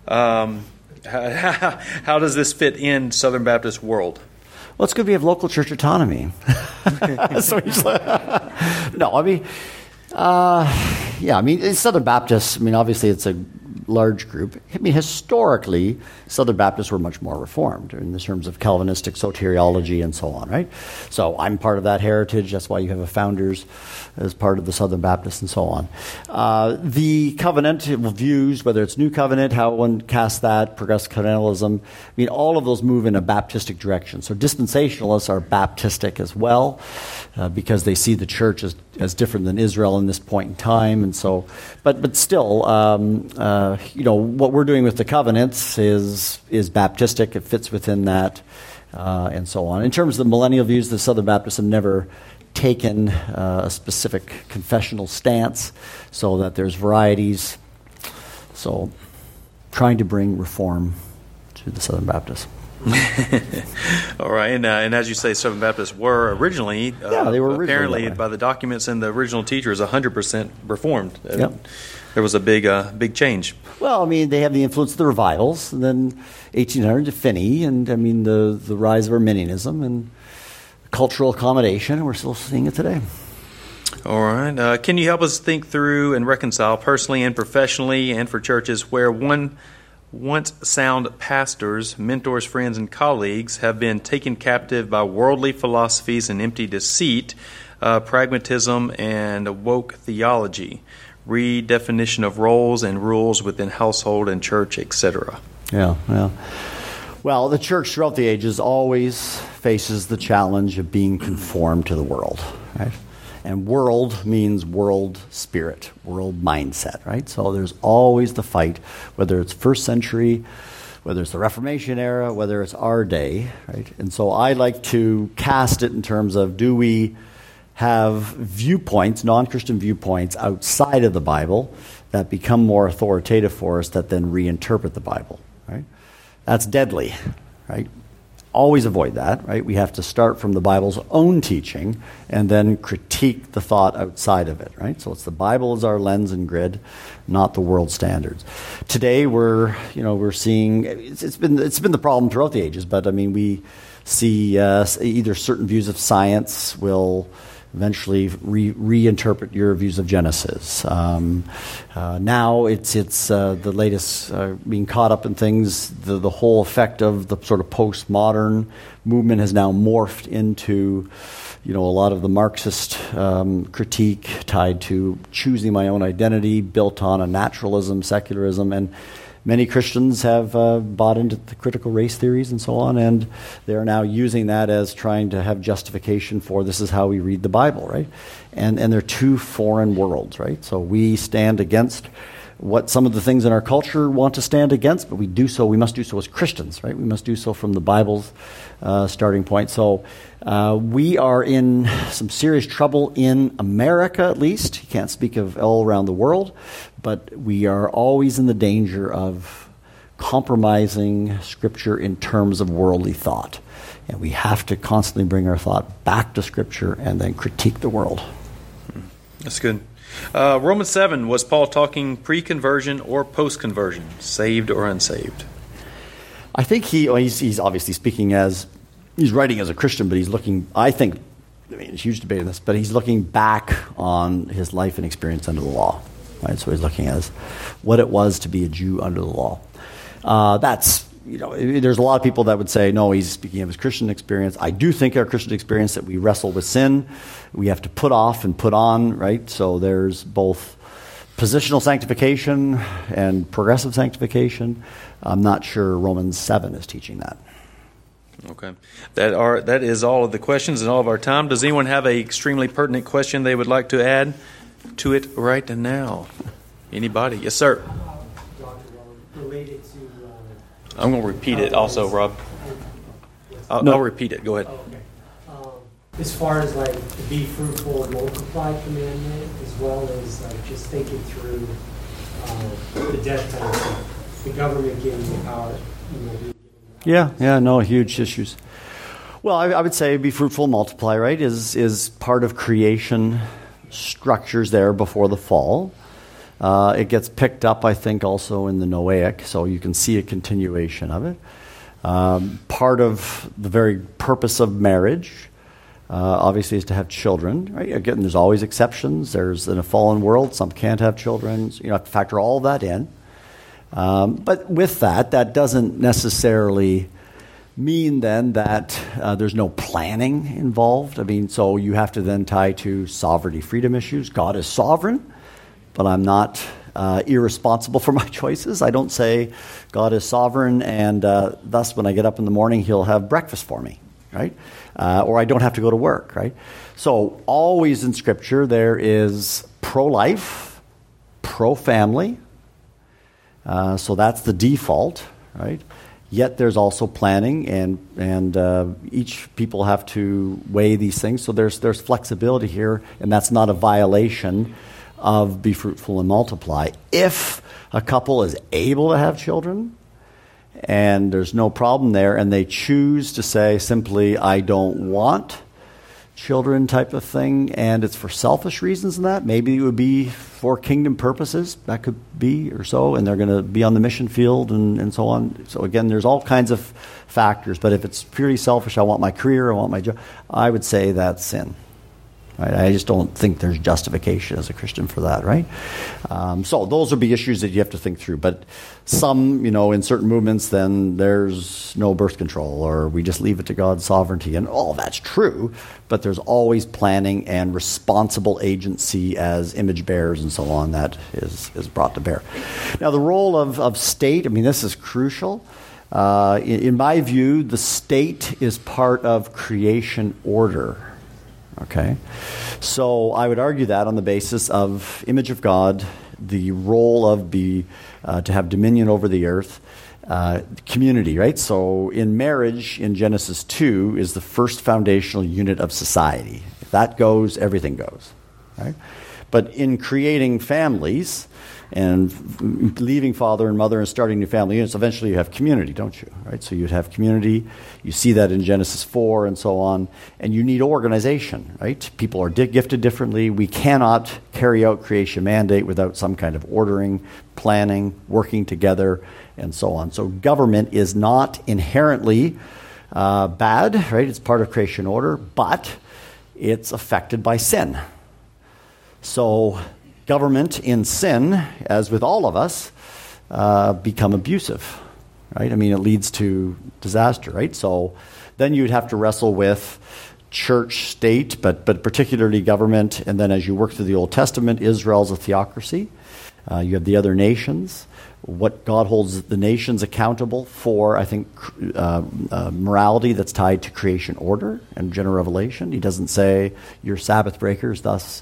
How does this fit in Southern Baptist world? Well, it's good we have local church autonomy. Southern Baptist, obviously it's a large group. I mean, historically, Southern Baptists were much more reformed in the terms of Calvinistic soteriology and so on, right? So I'm part of that heritage. That's why you have a founders as part of the Southern Baptists and so on. The covenant views, whether it's New Covenant, how one casts that, progressive covenantalism, I mean, all of those move in a Baptistic direction. So dispensationalists are Baptistic as well, because they see the church as different than Israel in this point in time. And so, but still, what we're doing with the covenants is Baptistic. It fits within that, and so on. In terms of the millennial views, the Southern Baptists have never taken a specific confessional stance, so that there's varieties. So trying to bring reform to the Southern Baptists. All right, and as you say, Southern Baptists were originally, they were apparently by the documents and the original teachers, 100% reformed. Yep. There was a big change. Well, I mean, they have the influence of the revivals, and then 1800 to Finney, and I mean the rise of Arminianism and cultural accommodation, and we're still seeing it today. All right. Can you help us think through and reconcile personally and professionally and for churches where once sound pastors, mentors, friends, and colleagues have been taken captive by worldly philosophies and empty deceit, pragmatism, and woke theology, redefinition of roles and rules within household and church, etc.? Yeah. Well, the church throughout the ages always faces the challenge of being conformed to the world, right? And world means world spirit, world mindset, right? So there's always the fight, whether it's first century, whether it's the Reformation era, whether it's our day, right? And so I like to cast it in terms of, do we have viewpoints, non-Christian viewpoints outside of the Bible that become more authoritative for us, that then reinterpret the Bible, right? That's deadly, right? Always avoid that, right? We have to start from the Bible's own teaching and then critique the thought outside of it, right? So it's the Bible as our lens and grid, not the world standards. Today we're seeing, it's been the problem throughout the ages, but I mean, we see either certain views of science will eventually reinterpret your views of Genesis. Now it's the latest being caught up in things. The whole effect of the sort of postmodern movement has now morphed into, a lot of the Marxist critique tied to choosing my own identity, built on a naturalism, secularism, and many Christians have bought into the critical race theories and so on, and they're now using that as trying to have justification for this is how we read the Bible, right? And they're two foreign worlds, right? So we stand against what some of the things in our culture want to stand against, but we must do so as Christians, right? We must do so from the Bible's starting point. So we are in some serious trouble in America, at least. You can't speak of all around the world, but we are always in the danger of compromising Scripture in terms of worldly thought. And we have to constantly bring our thought back to Scripture and then critique the world. That's good. Romans 7, was Paul talking pre-conversion or post-conversion, saved or unsaved? I think he's obviously speaking he's writing as a Christian, but he's looking, there's a huge debate on this, but he's looking back on his life and experience under the law, right? So he's looking at what it was to be a Jew under the law. There's a lot of people that would say, no, he's speaking of his Christian experience. I do think our Christian experience that we wrestle with sin, we have to put off and put on, right? So there's both positional sanctification and progressive sanctification. I'm not sure Romans 7 is teaching that. Okay. That is all of the questions and all of our time. Does anyone have an extremely pertinent question they would like to add to it right now? Anybody? Yes, sir. Related to... I'm going to repeat it also, Rob. I'll repeat it. Go ahead. Okay. As far as like the be fruitful and multiply commandment, as well as like just thinking through the death penalty, the government giving the power, huge issues. Well, I would say be fruitful, multiply, right, is part of creation structures there before the fall. It gets picked up, I think, also in the Noahic, so you can see a continuation of it. Part of the very purpose of marriage, obviously, is to have children. Right? Again, there's always exceptions. In a fallen world, some can't have children. So you have to factor all of that in. But with that doesn't necessarily mean then that there's no planning involved. I mean, so you have to then tie to sovereignty, freedom issues. God is sovereign, but I'm not irresponsible for my choices. I don't say God is sovereign, and thus when I get up in the morning, he'll have breakfast for me, right? Or I don't have to go to work, right? So always in Scripture there is pro-life, pro-family. So that's the default, right? Yet there's also planning, and each people have to weigh these things. So there's flexibility here, and that's not a violation of be fruitful and multiply. If a couple is able to have children, and there's no problem there, and they choose to say simply, I don't want children type of thing, and it's for selfish reasons and that, maybe it would be for kingdom purposes, that could be or so, and they're going to be on the mission field and so on. So again, there's all kinds of factors, but if it's purely selfish, I want my career, I want my job, I would say that's sin. Right? I just don't think there's justification as a Christian for that, right? So those would be issues that you have to think through. But some, in certain movements, then there's no birth control, or we just leave it to God's sovereignty. And all that's true, but there's always planning and responsible agency as image bearers and so on that is brought to bear. Now, the role of state, this is crucial. In my view, the state is part of creation order. Okay, so I would argue that on the basis of image of God, the role of to have dominion over the earth, community, right? So in marriage, in Genesis 2, is the first foundational unit of society. If that goes, everything goes, right? But in creating families and leaving father and mother and starting new family units, eventually you have community, don't you? Right? So you'd have community. You see that in Genesis 4 and so on. And you need organization, right? People are gifted differently. We cannot carry out creation mandate without some kind of ordering, planning, working together, and so on. So government is not inherently bad, right? It's part of creation order, but it's affected by sin. So government in sin, as with all of us, become abusive, right? It leads to disaster, right? So then you'd have to wrestle with church, state, but particularly government. And then as you work through the Old Testament, Israel's a theocracy. You have the other nations. What God holds the nations accountable for, I think, morality that's tied to creation order and general revelation. He doesn't say you're Sabbath breakers, thus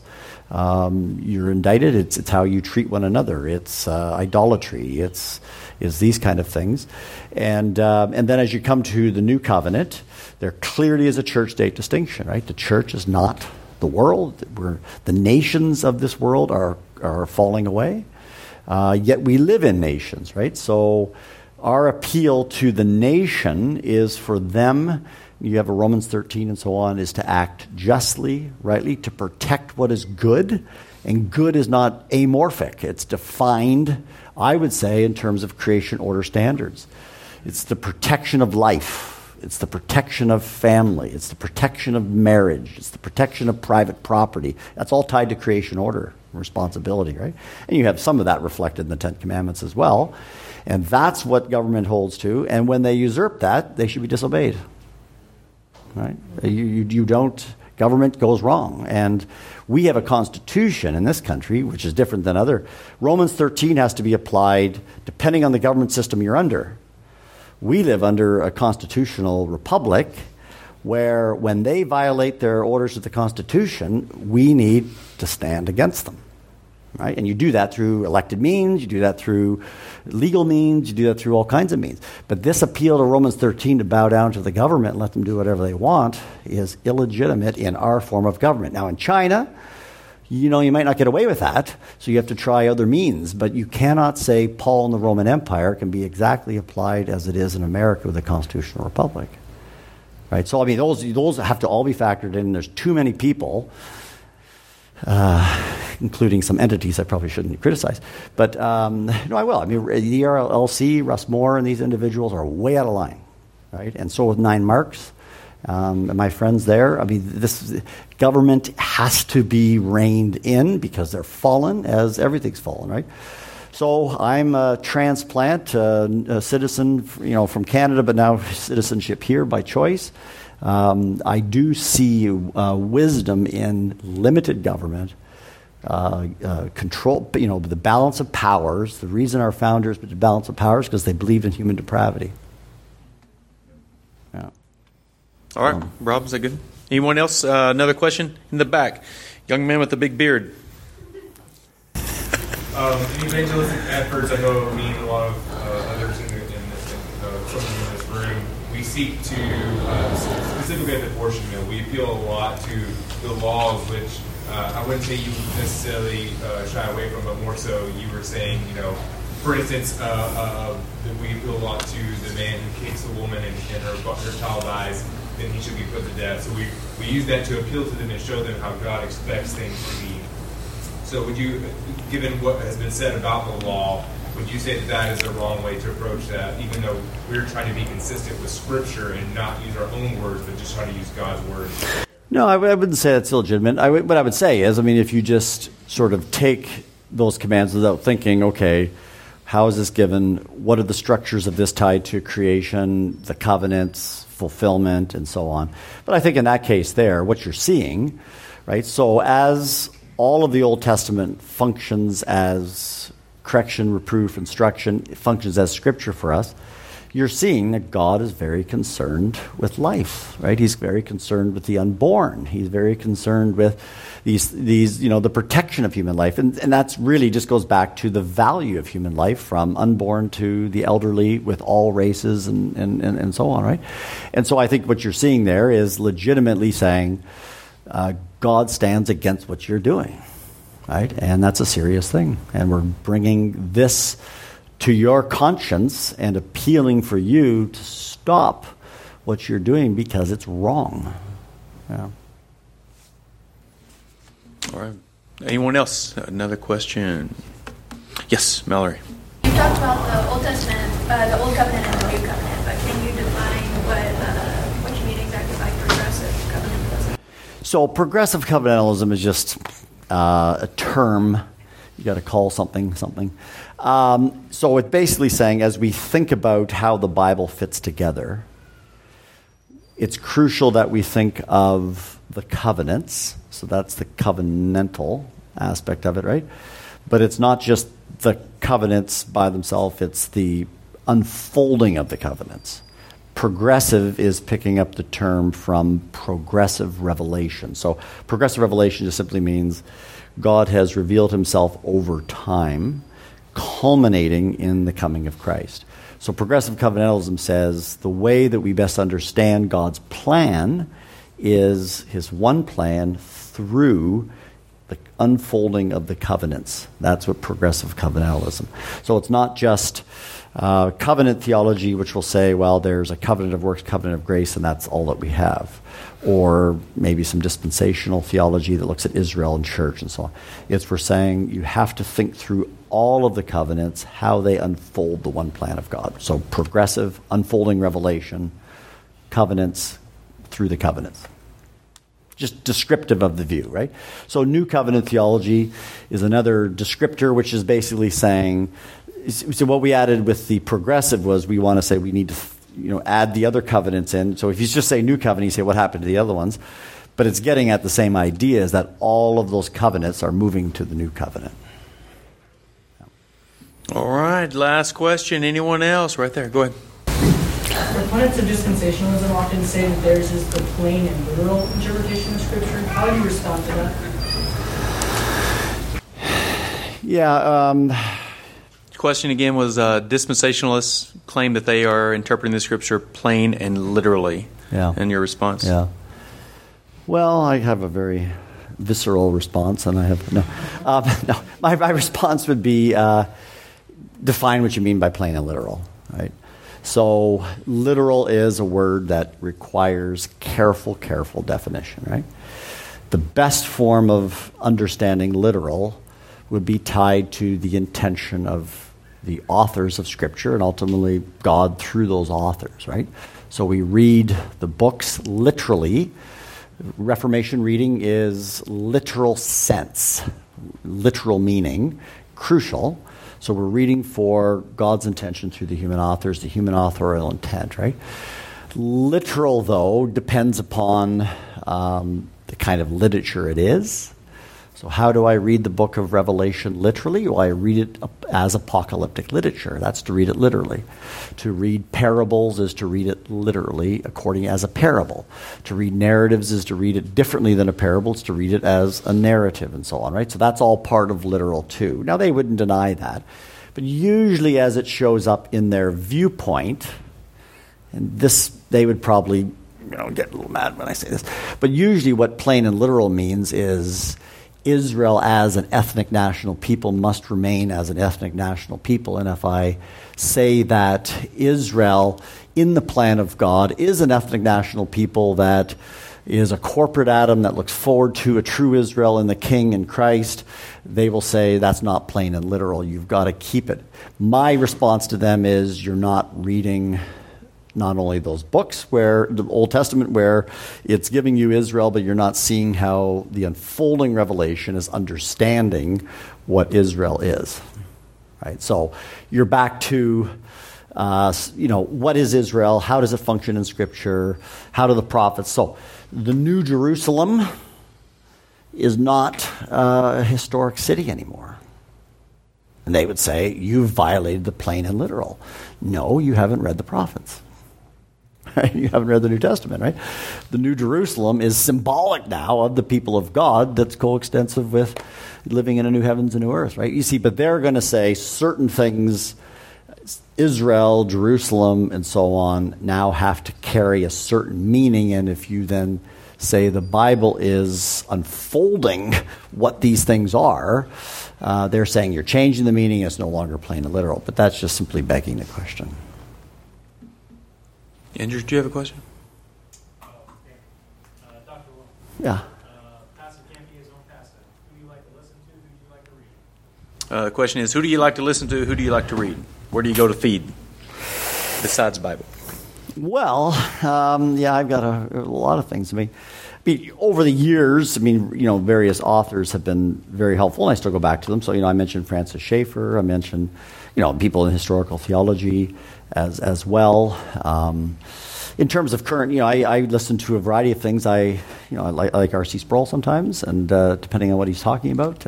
you're indicted. It's how you treat one another. It's idolatry. It's these kind of things. And then as you come to the new covenant, there clearly is a church-state distinction, right? The church is not the world. The nations of this world are falling away. Yet we live in nations, right? So our appeal to the nation is for them, you have a Romans 13 and so on, is to act justly, rightly, to protect what is good. And good is not amorphic. It's defined, I would say, in terms of creation order standards. It's the protection of life. It's the protection of family. It's the protection of marriage. It's the protection of private property. That's all tied to creation order. Responsibility, right? And you have some of that reflected in the Ten Commandments as well. And that's what government holds to. And when they usurp that, they should be disobeyed. Right? You don't, government goes wrong. And we have a constitution in this country, which is different than other. Romans 13 has to be applied depending on the government system you're under. We live under a constitutional republic where when they violate their orders of the Constitution, we need to stand against them, right? And you do that through elected means, you do that through legal means, you do that through all kinds of means. But this appeal to Romans 13 to bow down to the government and let them do whatever they want is illegitimate in our form of government. Now in China, you might not get away with that, so you have to try other means. But you cannot say Paul and the Roman Empire can be exactly applied as it is in America with a constitutional republic. Right? So, those have to all be factored in. There's too many people, including some entities I probably shouldn't criticize. But, I will. The ERLC, Russ Moore, and these individuals are way out of line. Right? And so with 9 Marks, and my friends there. This government has to be reined in because they're fallen, as everything's fallen, right? So I'm a transplant, a citizen, from Canada, but now citizenship here by choice. I do see wisdom in limited government, control, the balance of powers. The reason our founders did the balance of powers because they believed in human depravity. Yeah. All right, Rob, is that good? Anyone else? Another question in the back. Young man with the big beard. In evangelistic efforts, I know me and a lot of others in this room, we seek to, specifically at the abortion mill, we appeal a lot to the laws, which I wouldn't say you necessarily shy away from, but more so you were saying, for instance, that we appeal a lot to the man who kicks the woman and her child dies, then he should be put to death. So we use that to appeal to them and show them how God expects things to be. So would you, given what has been said about the law, would you say that is a wrong way to approach that, even though we're trying to be consistent with Scripture and not use our own words, but just try to use God's words? No, I wouldn't say that's illegitimate. What I would say is, if you just sort of take those commands without thinking, okay, how is this given? What are the structures of this tied to creation, the covenants, fulfillment, and so on? But I think in that case there, what you're seeing, right? So as all of the Old Testament functions as correction, reproof, instruction, it functions as Scripture for us, you're seeing that God is very concerned with life, right? He's very concerned with the unborn. He's very concerned with these the protection of human life. And that's really just goes back to the value of human life from unborn to the elderly with all races and so on, right? And so I think what you're seeing there is legitimately saying God stands against what you're doing, right? And that's a serious thing. And we're bringing this to your conscience and appealing for you to stop what you're doing because it's wrong. Yeah. All right. Anyone else? Another question? Yes, Mallory. You talked about the Old Testament, the Old Covenant and the New Covenant, but can you define what you mean exactly by progressive covenantalism? So progressive covenantalism is just a term. You got to call something. So it's basically saying, as we think about how the Bible fits together, it's crucial that we think of the covenants. So that's the covenantal aspect of it, right? But it's not just the covenants by themselves, it's the unfolding of the covenants. Progressive is picking up the term from progressive revelation. So progressive revelation just simply means God has revealed himself over time, culminating in the coming of Christ. So progressive covenantalism says the way that we best understand God's plan is his one plan through the unfolding of the covenants. That's what progressive covenantalism. So it's not just covenant theology, which will say, well, there's a covenant of works, covenant of grace, and that's all that we have. Or maybe some dispensational theology that looks at Israel and church and so on. We're saying you have to think through all of the covenants, how they unfold the one plan of God. So progressive, unfolding revelation, covenants through the covenants. Just descriptive of the view, right? So New Covenant theology is another descriptor, which is basically saying, so what we added with the progressive was we want to say we need to add the other covenants in. So if you just say New Covenant, you say what happened to the other ones. But it's getting at the same idea, is that all of those covenants are moving to the New Covenant. All right, last question. Anyone else? Right there. Go ahead. Proponents of dispensationalism often say that theirs is the plain and literal interpretation of Scripture. How do you respond to that? Yeah. Question again was dispensationalists claim that they are interpreting the Scripture plain and literally. Yeah. And your response? Yeah. Well, I have a very visceral response, and I have no. My response would be define what you mean by plain and literal, right? So literal is a word that requires careful definition, right? The best form of understanding literal would be tied to the intention of the authors of Scripture and ultimately God through those authors, right? So we read the books literally. Reformation reading is literal sense, literal meaning, crucial. So we're reading for God's intention through the human authors, the human authorial intent, right? Literal, though, depends upon the kind of literature it is. So how do I read the book of Revelation literally? Well, I read it as apocalyptic literature. That's to read it literally. To read parables is to read it literally according as a parable. To read narratives is to read it differently than a parable. It's to read it as a narrative and so on, right? So that's all part of literal too. Now, they wouldn't deny that. But usually as it shows up in their viewpoint, and this, they would probably get a little mad when I say this, but usually what plain and literal means is Israel as an ethnic national people must remain as an ethnic national people. And if I say that Israel, in the plan of God, is an ethnic national people that is a corporate Adam that looks forward to a true Israel in the King and Christ, they will say that's not plain and literal. You've got to keep it. My response to them is you're not reading not only those books where the Old Testament where it's giving you Israel, but you're not seeing how the unfolding revelation is understanding what Israel is. Right? So you're back to what is Israel? How does it function in Scripture? How do the prophets? So the New Jerusalem is not a historic city anymore. And they would say, you've violated the plain and literal. No, you haven't read the prophets. Right? You haven't read the New Testament, right? The New Jerusalem is symbolic now of the people of God that's coextensive with living in a new heavens and new earth, right? You see, but they're going to say certain things, Israel, Jerusalem, and so on, now have to carry a certain meaning, and if you then say the Bible is unfolding what these things are, they're saying you're changing the meaning, it's no longer plain and literal, but that's just simply begging the question. Andrew, do you have a question? Dr. Will. Yeah. Pastor Campy is on pastor. Who do you like to listen to? Who do you like to read? The question is, who do you like to listen to? Who do you like to read? Where do you go to feed besides Bible? Well, I've got a lot of things. I mean, over the years, various authors have been very helpful, and I still go back to them. So, I mentioned Francis Schaeffer. I mentioned, people in historical theology as well. In terms of current, I listen to a variety of things. I like R.C. Sproul sometimes, and depending on what he's talking about.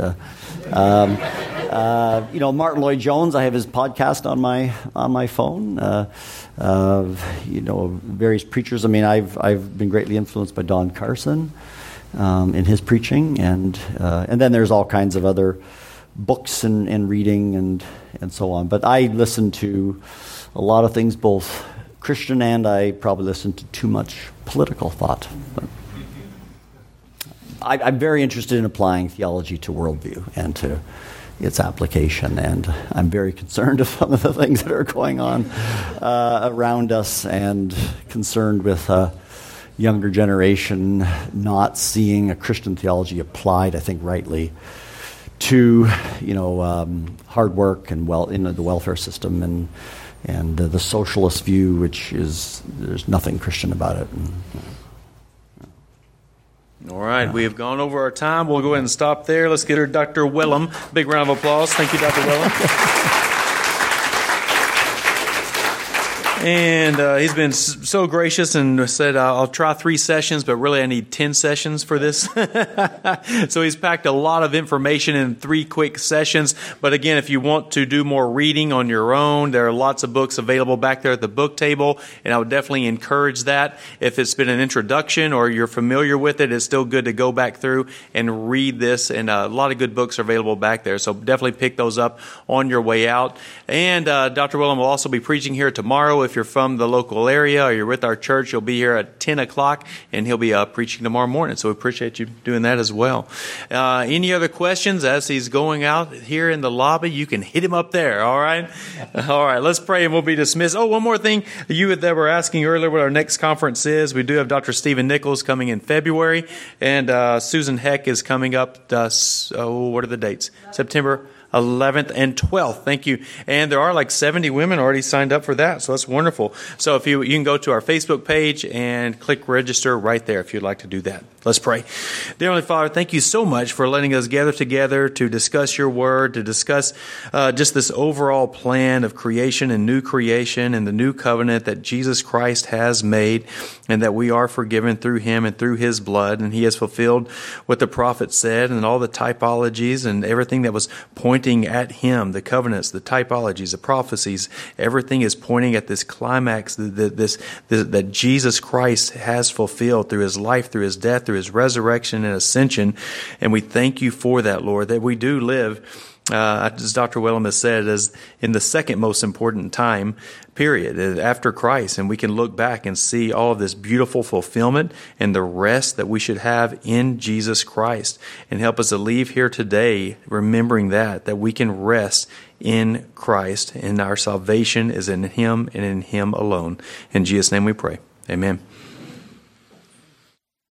Martin Lloyd-Jones, I have his podcast on my phone. Various preachers. I mean, I've been greatly influenced by Don Carson in his preaching, and then there's all kinds of other books and reading and so on. But I listen to a lot of things, both Christian and I probably listen to too much political thought. But I'm very interested in applying theology to worldview and to its application, and I'm very concerned with some of the things that are going on around us, and concerned with a younger generation not seeing a Christian theology applied, I think rightly, to hard work and the welfare system and the socialist view, which is there's nothing Christian about it. All right, we have gone over our time. We'll go ahead and stop there. Let's get her Dr. Wellum. Big round of applause. Thank you, Dr. Wellum. And he's been so gracious and said, I'll try 3 sessions, but really I need 10 sessions for this. So he's packed a lot of information in 3 quick sessions. But again, if you want to do more reading on your own, there are lots of books available back there at the book table, and I would definitely encourage that. If it's been an introduction or you're familiar with it, it's still good to go back through and read this, and a lot of good books are available back there. So definitely pick those up on your way out. And Dr. Wellum will also be preaching here tomorrow. If you're from the local area or you're with our church, you'll be here at 10 o'clock, and he'll be preaching tomorrow morning. So we appreciate you doing that as well. Any other questions as he's going out here in the lobby? You can hit him up there, all right? All right, let's pray and we'll be dismissed. Oh, one more thing. You that were asking earlier what our next conference is. We do have Dr. Stephen Nichols coming in February, and Susan Heck is coming up. What are the dates? September 11th, and 12th. Thank you. And there are like 70 women already signed up for that, so that's wonderful. So if you can go to our Facebook page and click register right there if you'd like to do that. Let's pray. Dear Heavenly Father, thank you so much for letting us gather together to discuss your word, to discuss just this overall plan of creation and new creation and the new covenant that Jesus Christ has made, and that we are forgiven through him and through his blood, and he has fulfilled what the prophet said and all the typologies and everything that was pointing at him, the covenants, the typologies, the prophecies, everything is pointing at this climax that Jesus Christ has fulfilled through his life, through his death, through his resurrection and ascension. And we thank you for that, Lord, that we do live, as Dr. Wellham has said, as in the second most important time period after Christ. And we can look back and see all of this beautiful fulfillment and the rest that we should have in Jesus Christ. And help us to leave here today remembering that we can rest in Christ, and our salvation is in him and in him alone. In Jesus' name we pray. Amen.